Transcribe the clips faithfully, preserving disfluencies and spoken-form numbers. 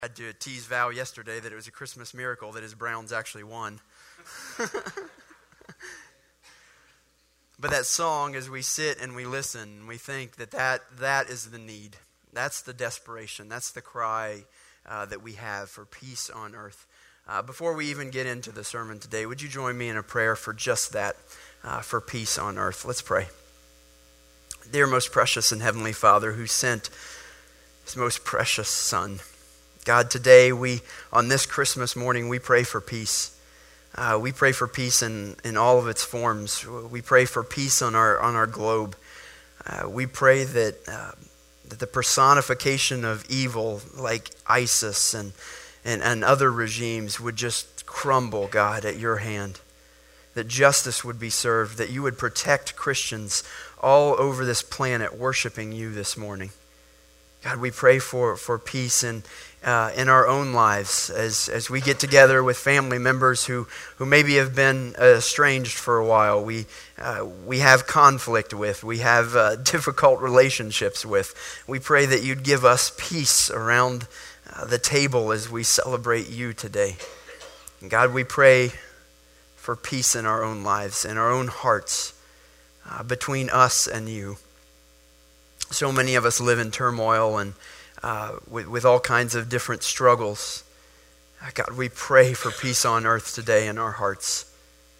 I had to tease Val yesterday that it was a Christmas miracle that his Browns actually won. But that song, as we sit and we listen, we think that that, that is the need. That's the desperation. That's the cry uh, that we have for peace on earth. Uh, before we even get into the sermon today, would you join me in a prayer for just that, uh, for peace on earth? Let's pray. Dear most precious and heavenly Father, who sent his most precious Son, God, today we, on this Christmas morning, we pray for peace. Uh, we pray for peace in, in all of its forms. We pray for peace on our on our globe. Uh, we pray that uh, that the personification of evil, like ISIS and, and and other regimes, would just crumble, God, at your hand. That justice would be served. That you would protect Christians all over this planet worshiping you this morning. God, we pray for, for peace in uh, in our own lives as as we get together with family members who, who maybe have been estranged for a while. We uh, we have conflict with. We have uh, difficult relationships with. We pray that you'd give us peace around uh, the table as we celebrate you today. And God, we pray for peace in our own lives, in our own hearts, uh, between us and you. So many of us live in turmoil and uh, with, with all kinds of different struggles. God, we pray for peace on earth today in our hearts.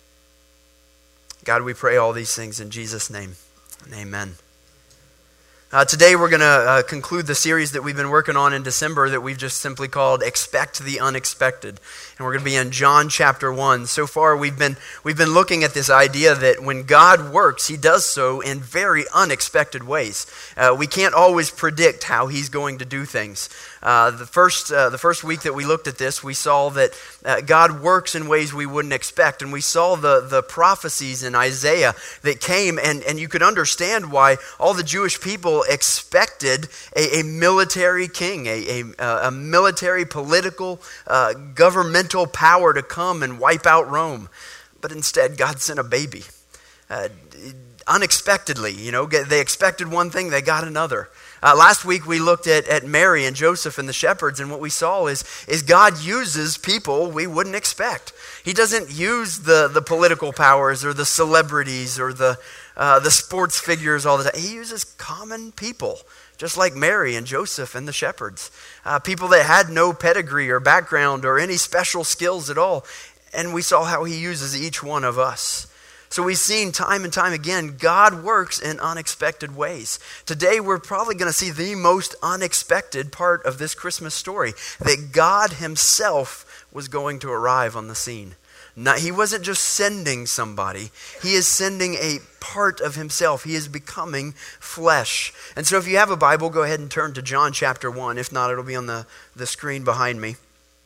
God, we pray all these things in Jesus' name. And amen. Uh, today we're going to uh, conclude the series that we've been working on in December that we've just simply called Expect the Unexpected. And we're going to be in John chapter one. So far we've been we've been looking at this idea that when God works, he does so in very unexpected ways. Uh, we can't always predict how he's going to do things. Uh, the first uh, the first week that we looked at this, we saw that uh, God works in ways we wouldn't expect. And we saw the, the prophecies in Isaiah that came, and, and you could understand why all the Jewish people expected a, a military king, a, a, a military, political, uh, governmental power to come and wipe out Rome. But instead, God sent a baby. Uh, unexpectedly, you know, they expected one thing, they got another. Uh, last week we looked at, at Mary and Joseph and the shepherds, and what we saw is, is God uses people we wouldn't expect. He doesn't use the, the political powers or the celebrities or the uh, the sports figures all the time. He uses common people, just like Mary and Joseph and the shepherds. Uh, people that had no pedigree or background or any special skills at all. And we saw how he uses each one of us. So we've seen time and time again, God works in unexpected ways. Today we're probably going to see the most unexpected part of this Christmas story, that God himself was going to arrive on the scene. Not, he wasn't just sending somebody, he is sending a part of himself. He is becoming flesh. And so if you have a Bible, go ahead and turn to John chapter one. If not, it'll be on the, the screen behind me.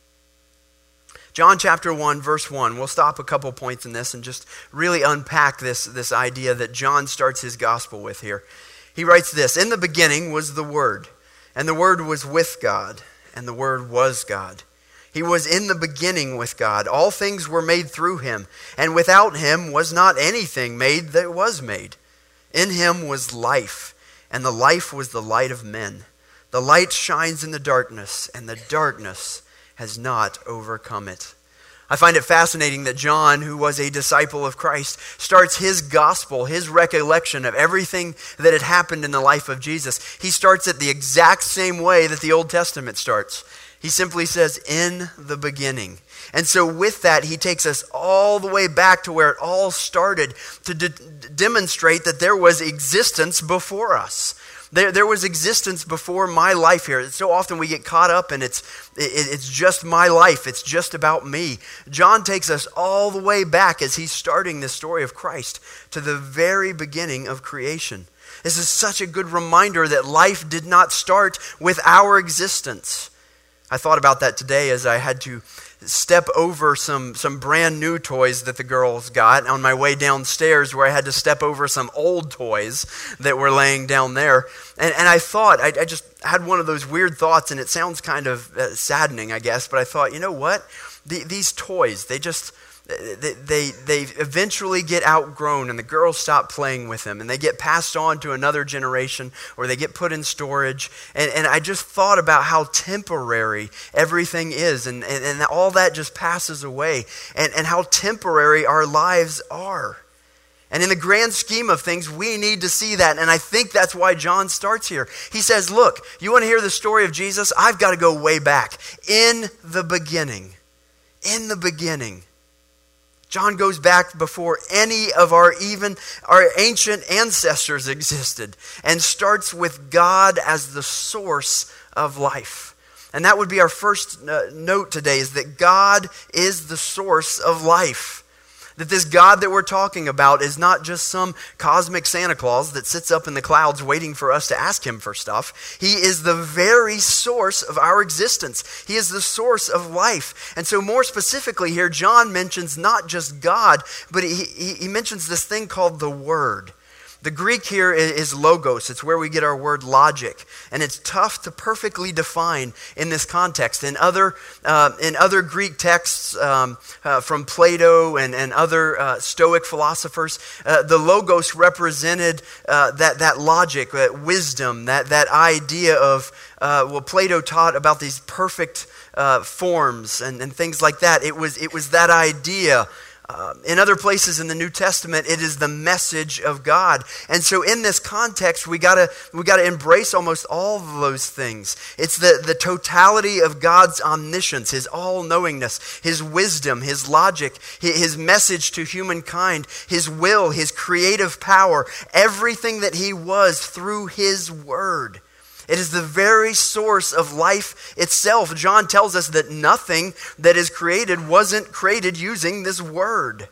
John chapter one, verse one. We'll stop a couple points in this and just really unpack this, this idea that John starts his gospel with here. He writes this: "In the beginning was the Word, and the Word was with God, and the Word was God. He was in the beginning with God. All things were made through him, and without him was not anything made that was made. In him was life, and the life was the light of men. The light shines in the darkness, and the darkness has not overcome it." I find it fascinating that John, who was a disciple of Christ, starts his gospel, his recollection of everything that had happened in the life of Jesus. He starts it the exact same way that the Old Testament starts. He simply says, "In the beginning." And so with that, he takes us all the way back to where it all started to de- demonstrate that there was existence before us. There, there was existence before my life here. So often we get caught up and it's, it, it's just my life. It's just about me. John takes us all the way back as he's starting this story of Christ to the very beginning of creation. This is such a good reminder that life did not start with our existence. I thought about that today as I had to step over some, some brand new toys that the girls got on my way downstairs, where I had to step over some old toys that were laying down there. And, and I thought, I, I just had one of those weird thoughts, and it sounds kind of uh, saddening, I guess, but I thought, you know what? The, these toys, they just, They, they, they eventually get outgrown and the girls stop playing with them and they get passed on to another generation or they get put in storage. And, and I just thought about how temporary everything is and, and, and all that just passes away and, and how temporary our lives are. And in the grand scheme of things, we need to see that. And I think that's why John starts here. He says, look, you want to hear the story of Jesus? I've got to go way back. In the beginning. In the beginning. John goes back before any of our even our ancient ancestors existed and starts with God as the source of life. And that would be our first uh, note today, is that God is the source of life. That this God that we're talking about is not just some cosmic Santa Claus that sits up in the clouds waiting for us to ask him for stuff. He is the very source of our existence. He is the source of life. And so more specifically here, John mentions not just God, but he, he, he mentions this thing called the Word. The Greek here is logos. It's where we get our word logic. And it's tough to perfectly define in this context. In other uh, in other Greek texts um, uh, from Plato and, and other uh, Stoic philosophers, uh, the logos represented uh, that, that logic, that wisdom, that, that idea of, uh, well, Plato taught about these perfect uh, forms and, and things like that. It was, it was that idea. Uh, in other places in the New Testament, it is the message of God. And so in this context, we gotta we gotta embrace almost all of those things. It's the, the totality of God's omniscience, his all-knowingness, his wisdom, his logic, his message to humankind, his will, his creative power, everything that he was through his word. It is the very source of life itself. John tells us that nothing that is created wasn't created using this word.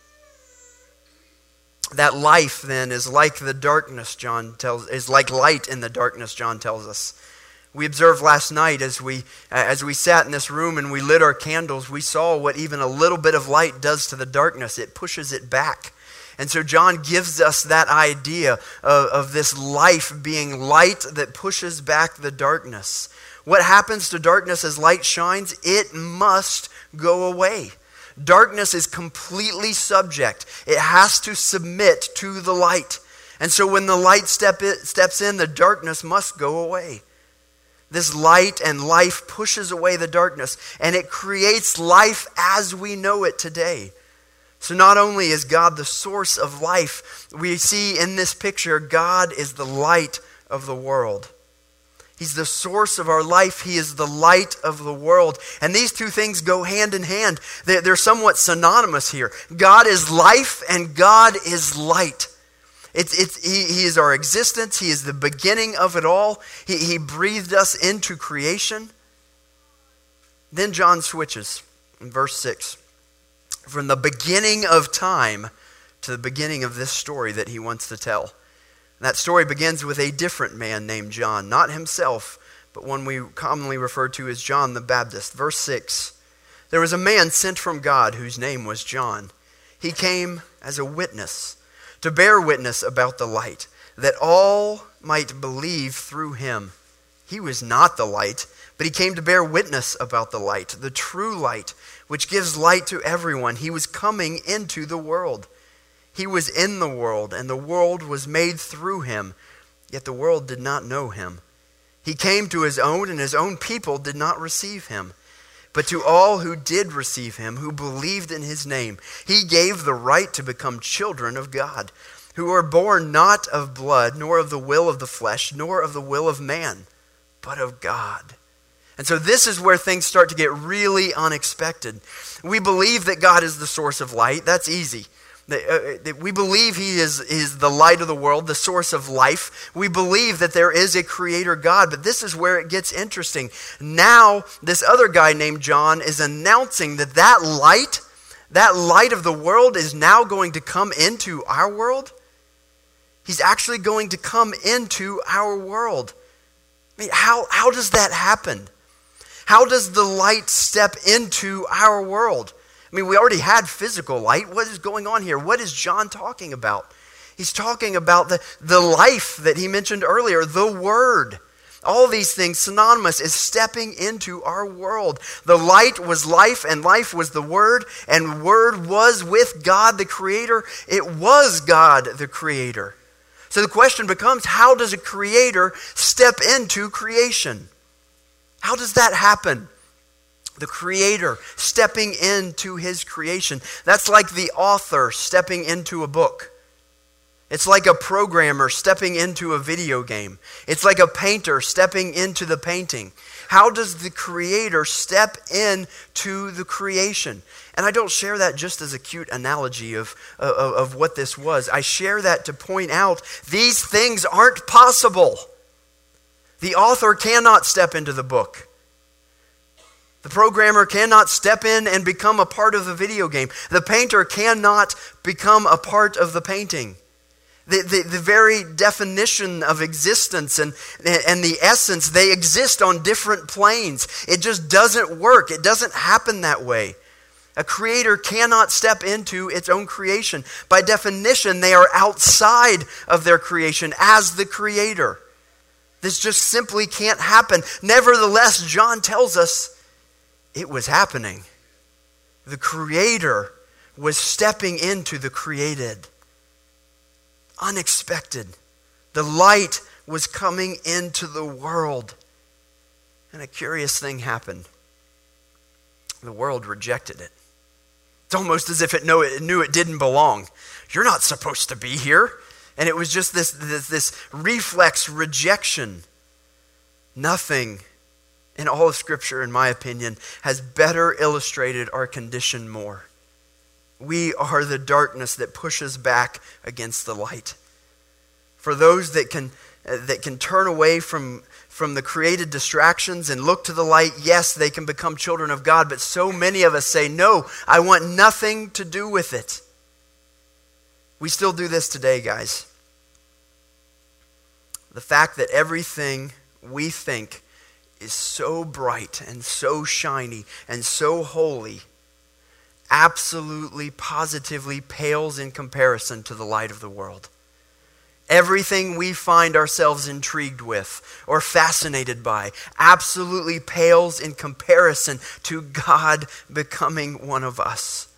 That life then is like the darkness, John tells, is like light in the darkness, John tells us. We observed last night as we as we sat in this room and we lit our candles, we saw what even a little bit of light does to the darkness. It pushes it back. And so John gives us that idea of, of this life being light that pushes back the darkness. What happens to darkness as light shines? It must go away. Darkness is completely subject. It has to submit to the light. And so when the light step it, steps in, the darkness must go away. This light and life pushes away the darkness, and it creates life as we know it today. So not only is God the source of life, we see in this picture, God is the light of the world. He's the source of our life. He is the light of the world. And these two things go hand in hand. They're, they're somewhat synonymous here. God is life and God is light. It's, it's, he, he is our existence. He is the beginning of it all. He, he breathed us into creation. Then John switches in verse six. From the beginning of time to the beginning of this story that he wants to tell. And that story begins with a different man named John, not himself, but one we commonly refer to as John the Baptist. Verse six, there was a man sent from God whose name was John. He came as a witness, to bear witness about the light, that all might believe through him. He was not the light, but he came to bear witness about the light, the true light, which gives light to everyone. He was coming into the world. He was in the world, and the world was made through him, yet the world did not know him. He came to his own, and his own people did not receive him. But to all who did receive him, who believed in his name, he gave the right to become children of God, who are born not of blood, nor of the will of the flesh, nor of the will of man, but of God. And so this is where things start to get really unexpected. We believe that God is the source of light. That's easy. We believe he is, is the light of the world, the source of life. We believe that there is a creator God. But this is where it gets interesting. Now, this other guy named John is announcing that that light, that light of the world is now going to come into our world. He's actually going to come into our world. I mean, how, how does that happen? How does the light step into our world? I mean, we already had physical light. What is going on here? What is John talking about? He's talking about the, the life that he mentioned earlier, the Word. All these things synonymous is stepping into our world. The light was life, and life was the Word, and Word was with God the Creator. It was God the Creator. So the question becomes, how does a creator step into creation? How does that happen? The creator stepping into his creation. That's like the author stepping into a book. It's like a programmer stepping into a video game. It's like a painter stepping into the painting. How does the creator step into the creation? And I don't share that just as a cute analogy of, of, of what this was. I share that to point out these things aren't possible. The author cannot step into the book. The programmer cannot step in and become a part of the video game. The painter cannot become a part of the painting. The, the, the very definition of existence and, and the essence, they exist on different planes. It just doesn't work. It doesn't happen that way. A creator cannot step into its own creation. By definition, they are outside of their creation as the creator. This just simply can't happen. Nevertheless, John tells us it was happening. The creator was stepping into the created. Unexpected. The light was coming into the world. And a curious thing happened. The world rejected it. It's almost as if it knew it, knew it didn't belong. You're not supposed to be here. And it was just this, this, this reflex rejection. Nothing in all of Scripture, in my opinion, has better illustrated our condition more. We are the darkness that pushes back against the light. For those that can uh, that can turn away from, from the created distractions and look to the light, yes, they can become children of God. But so many of us say, no, I want nothing to do with it. We still do this today, guys. The fact that everything we think is so bright and so shiny and so holy absolutely, positively pales in comparison to the light of the world. Everything we find ourselves intrigued with or fascinated by absolutely pales in comparison to God becoming one of us.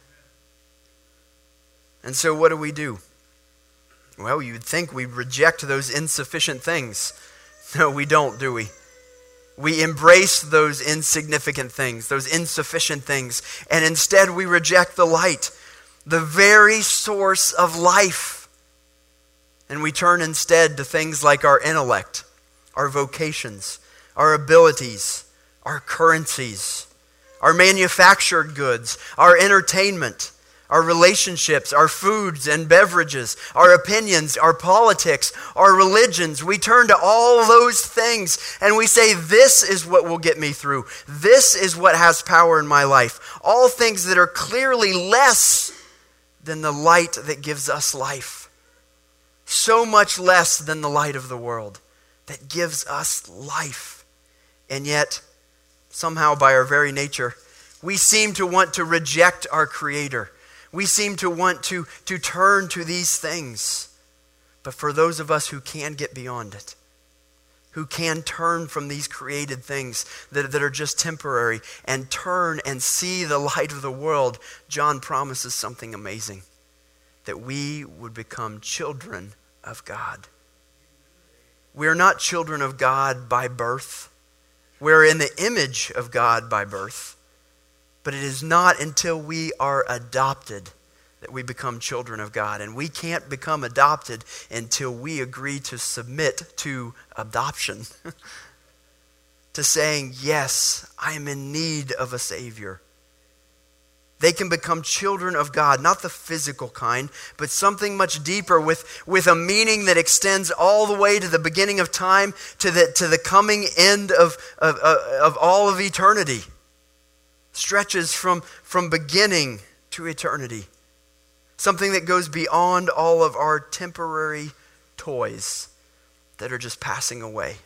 And so what do we do? Well, you'd think we reject those insufficient things. No, we don't, do we? We embrace those insignificant things, those insufficient things, and instead we reject the light, the very source of life. And we turn instead to things like our intellect, our vocations, our abilities, our currencies, our manufactured goods, our entertainment, our relationships, our foods and beverages, our opinions, our politics, our religions. We turn to all those things and we say, this is what will get me through. This is what has power in my life. All things that are clearly less than the light that gives us life. So much less than the light of the world that gives us life. And yet, somehow by our very nature, we seem to want to reject our Creator. We seem to want to, to turn to these things. But for those of us who can get beyond it, who can turn from these created things that, that are just temporary and turn and see the light of the world, John promises something amazing. That we would become children of God. We are not children of God by birth. We're in the image of God by birth. But it is not until we are adopted that we become children of God. And we can't become adopted until we agree to submit to adoption. To saying, yes, I am in need of a Savior. They can become children of God, not the physical kind, but something much deeper with, with a meaning that extends all the way to the beginning of time, to the, to the coming end of, of, of all of eternity. Stretches from, from beginning to eternity. Something that goes beyond all of our temporary toys that are just passing away.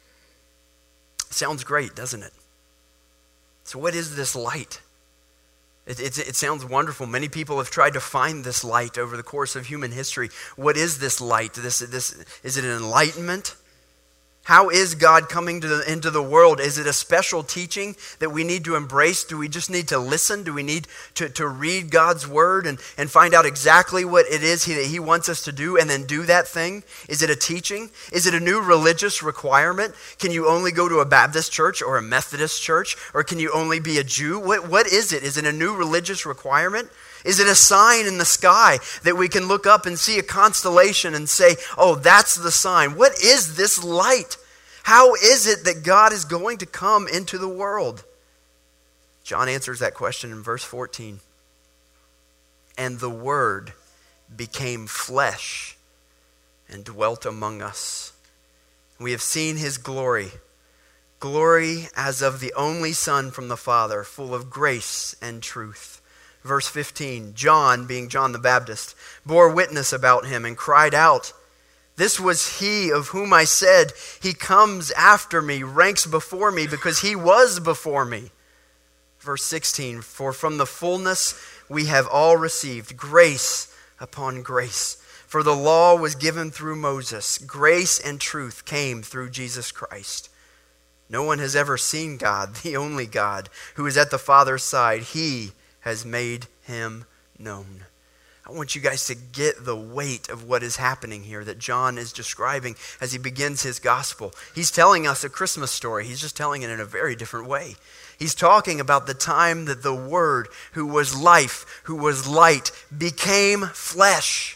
Sounds great, doesn't it? So what is this light? It, it, it sounds wonderful. Many people have tried to find this light over the course of human history. What is this light? This, this, is it an enlightenment? How is God coming to the, into the world? Is it a special teaching that we need to embrace? Do we just need to listen? Do we need to, to read God's word and, and find out exactly what it is he, that he wants us to do and then do that thing? Is it a teaching? Is it a new religious requirement? Can you only go to a Baptist church or a Methodist church? Or can you only be a Jew? What, what is it? Is it a new religious requirement? Is it a sign in the sky that we can look up and see a constellation and say, oh, that's the sign? What is this light? How is it that God is going to come into the world? John answers that question in verse fourteen. And the Word became flesh and dwelt among us. We have seen his glory, glory as of the only Son from the Father, full of grace and truth. Verse fifteen, John, being John the Baptist, bore witness about him and cried out, this was he of whom I said, he comes after me, ranks before me, because he was before me. Verse sixteen, for from the fullness we have all received grace upon grace. For the law was given through Moses, grace and truth came through Jesus Christ. No one has ever seen God, the only God, who is at the Father's side. He has made him known. I want you guys to get the weight of what is happening here that John is describing as he begins his gospel. He's telling us a Christmas story. He's just telling it in a very different way. He's talking about the time that the Word, who was life, who was light, became flesh.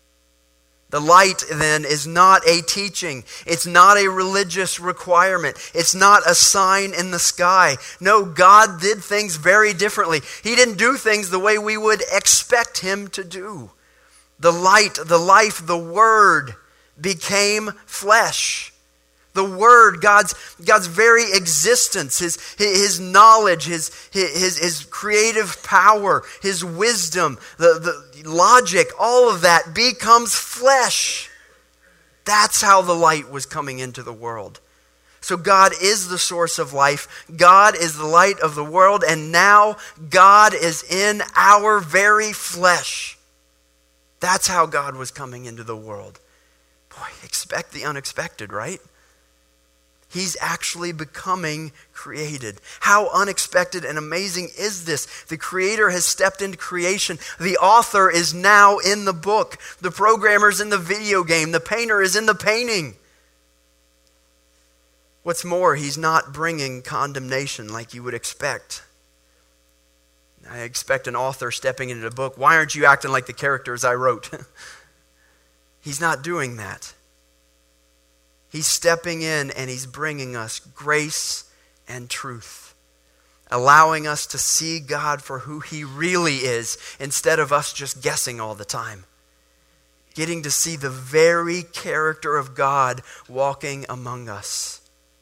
The light, then, is not a teaching. It's not a religious requirement. It's not a sign in the sky. No, God did things very differently. He didn't do things the way we would expect him to do. The light, the life, the Word became flesh. The Word, God's, God's very existence, His, His knowledge, His, His, His creative power, His wisdom, the, the logic, all of that becomes flesh. That's how the light was coming into the world. So God is the source of life. God is the light of the world. And now God is in our very flesh. That's how God was coming into the world. Boy, expect the unexpected, right? He's actually becoming created. How unexpected and amazing is this? The Creator has stepped into creation. The author is now in the book. The programmer's in the video game. The painter is in the painting. What's more, he's not bringing condemnation like you would expect. I expect an author stepping into the book. Why aren't you acting like the characters I wrote? He's not doing that. He's stepping in and he's bringing us grace and truth, allowing us to see God for who he really is instead of us just guessing all the time. Getting to see the very character of God walking among us.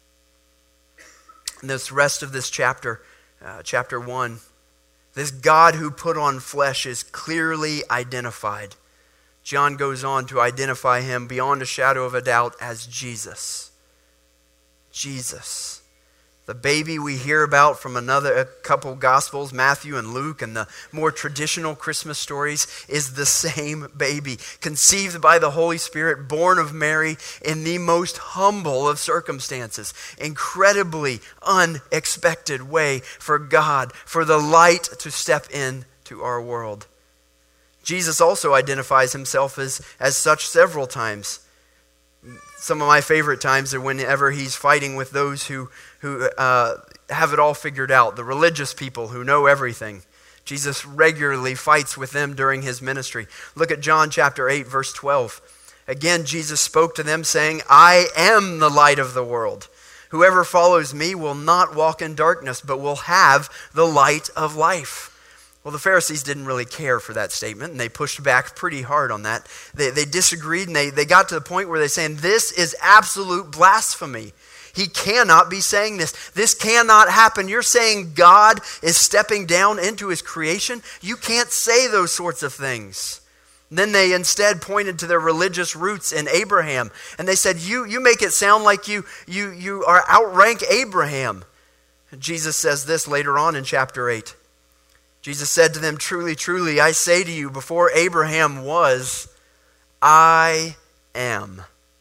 In this rest of this chapter, uh, chapter one, this God who put on flesh is clearly identified. John goes on to identify him beyond a shadow of a doubt as Jesus. Jesus. The baby we hear about from another a couple Gospels, Matthew and Luke, and the more traditional Christmas stories is the same baby, conceived by the Holy Spirit, born of Mary in the most humble of circumstances. Incredibly unexpected way for God, for the light to step into our world. Jesus also identifies himself as, as such several times. Some of my favorite times are whenever he's fighting with those who, who uh, have it all figured out, the religious people who know everything. Jesus regularly fights with them during his ministry. Look at John chapter eight, verse twelve. Again, Jesus spoke to them saying, I am the light of the world. Whoever follows me will not walk in darkness, but will have the light of life. Well, the Pharisees didn't really care for that statement, and they pushed back pretty hard on that. They, they disagreed, and they, they got to the point where they're saying, this is absolute blasphemy. He cannot be saying this. This cannot happen. You're saying God is stepping down into his creation? You can't say those sorts of things. And then they instead pointed to their religious roots in Abraham, and they said, you, you make it sound like you, you, you are outrank Abraham. And Jesus says this later on in chapter eight. Jesus said to them, truly, truly, I say to you, before Abraham was, I am.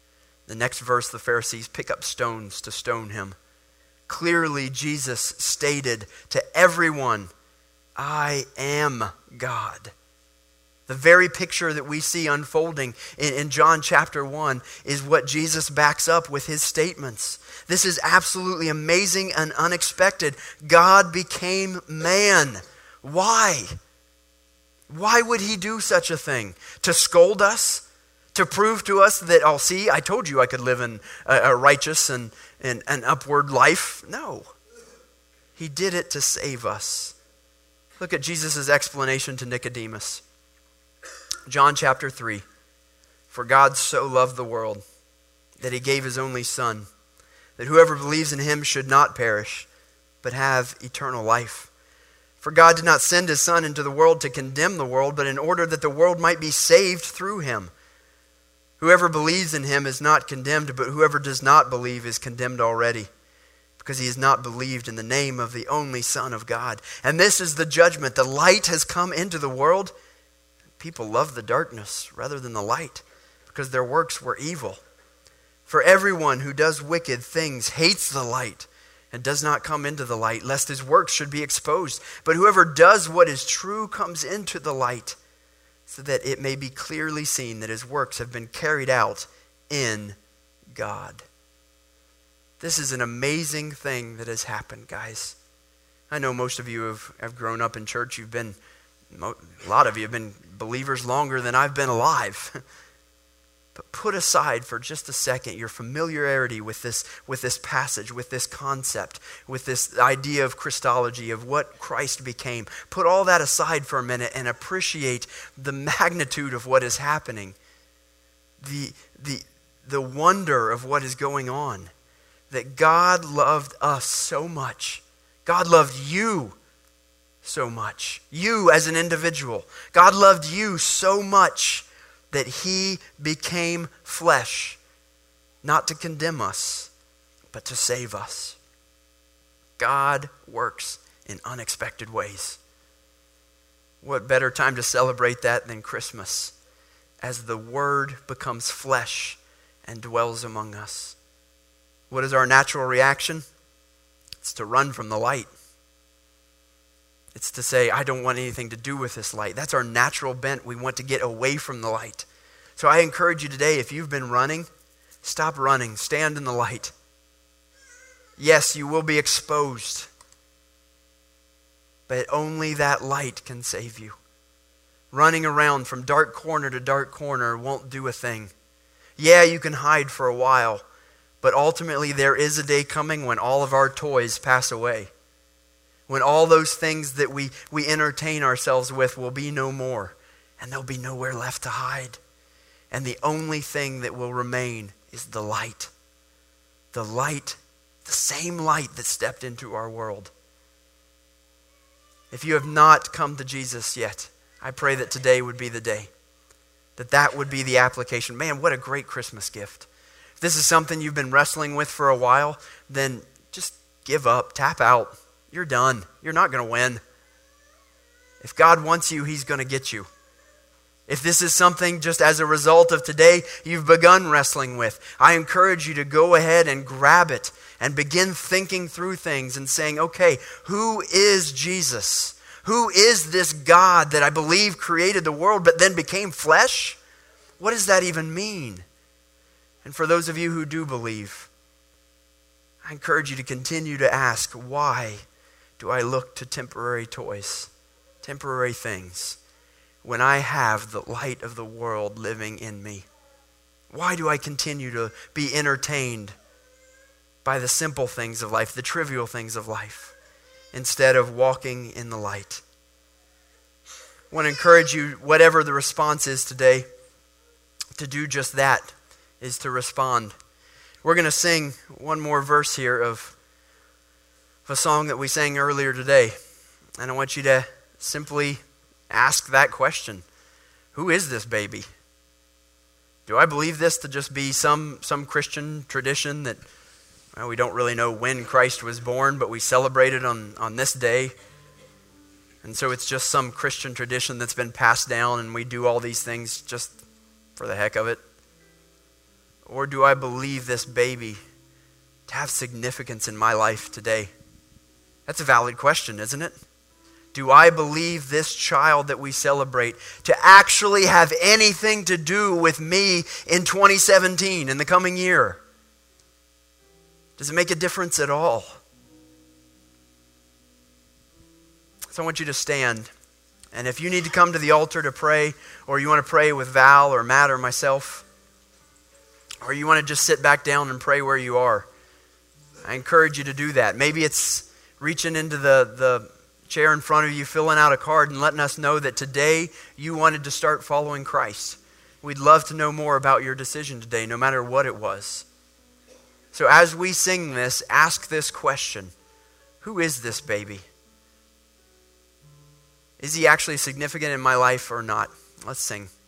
The next verse, the Pharisees pick up stones to stone him. Clearly, Jesus stated to everyone, I am God. The very picture that we see unfolding in, in John chapter one is what Jesus backs up with his statements. This is absolutely amazing and unexpected. God became man. Why? Why would he do such a thing? To scold us? To prove to us that, oh, see, I told you I could live in a, a righteous and, and an upward life? No. He did it to save us. Look at Jesus' explanation to Nicodemus. John chapter three. For God so loved the world that he gave his only Son, that whoever believes in him should not perish, but have eternal life. For God did not send his Son into the world to condemn the world, but in order that the world might be saved through him. Whoever believes in him is not condemned, but whoever does not believe is condemned already, because he has not believed in the name of the only Son of God. And this is the judgment. The light has come into the world. People love the darkness rather than the light, because their works were evil. For everyone who does wicked things hates the light and does not come into the light, lest his works should be exposed. But whoever does what is true comes into the light, so that it may be clearly seen that his works have been carried out in God. This is an amazing thing that has happened, guys. I know most of you have, have grown up in church. You've been, a lot of you have been believers longer than I've been alive. But put aside for just a second your familiarity with this, with this passage, with this concept, with this idea of Christology, of what Christ became. Put all that aside for a minute and appreciate the magnitude of what is happening. The, the, the wonder of what is going on. That God loved us so much. God loved you so much. You as an individual. God loved you so much that he became flesh, not to condemn us, but to save us. God works in unexpected ways. What better time to celebrate that than Christmas, as the Word becomes flesh and dwells among us. What is our natural reaction? It's to run from the light. It's to say, I don't want anything to do with this light. That's our natural bent. We want to get away from the light. So I encourage you today, if you've been running, stop running. Stand in the light. Yes, you will be exposed. But only that light can save you. Running around from dark corner to dark corner won't do a thing. Yeah, you can hide for a while. But ultimately there is a day coming when all of our toys pass away. When all those things that we, we entertain ourselves with will be no more. And there'll be nowhere left to hide. And the only thing that will remain is the light. The light, the same light that stepped into our world. If you have not come to Jesus yet, I pray that today would be the day. That that would be the application. Man, what a great Christmas gift. If this is something you've been wrestling with for a while, then just give up, tap out. You're done. You're not going to win. If God wants you, he's going to get you. If this is something just as a result of today you've begun wrestling with, I encourage you to go ahead and grab it and begin thinking through things and saying, okay, who is Jesus? Who is this God that I believe created the world but then became flesh? What does that even mean? And for those of you who do believe, I encourage you to continue to ask, why do I look to temporary toys, temporary things, when I have the light of the world living in me? Why do I continue to be entertained by the simple things of life, the trivial things of life, instead of walking in the light? I want to encourage you, whatever the response is today, to do just that, is to respond. We're going to sing one more verse here of a song that we sang earlier today. And I want you to simply ask that question. Who is this baby? Do I believe this to just be some, some Christian tradition that, well, we don't really know when Christ was born, but we celebrate it on, on this day? And so it's just some Christian tradition that's been passed down and we do all these things just for the heck of it? Or do I believe this baby to have significance in my life today? That's a valid question, isn't it? Do I believe this child that we celebrate to actually have anything to do with me in twenty seventeen, in the coming year? Does it make a difference at all? So I want you to stand. And if you need to come to the altar to pray, or you want to pray with Val or Matt or myself, or you want to just sit back down and pray where you are, I encourage you to do that. Maybe it's reaching into the, the chair in front of you, filling out a card and letting us know that today you wanted to start following Christ. We'd love to know more about your decision today, no matter what it was. So as we sing this, ask this question: who is this baby? Is he actually significant in my life or not? Let's sing.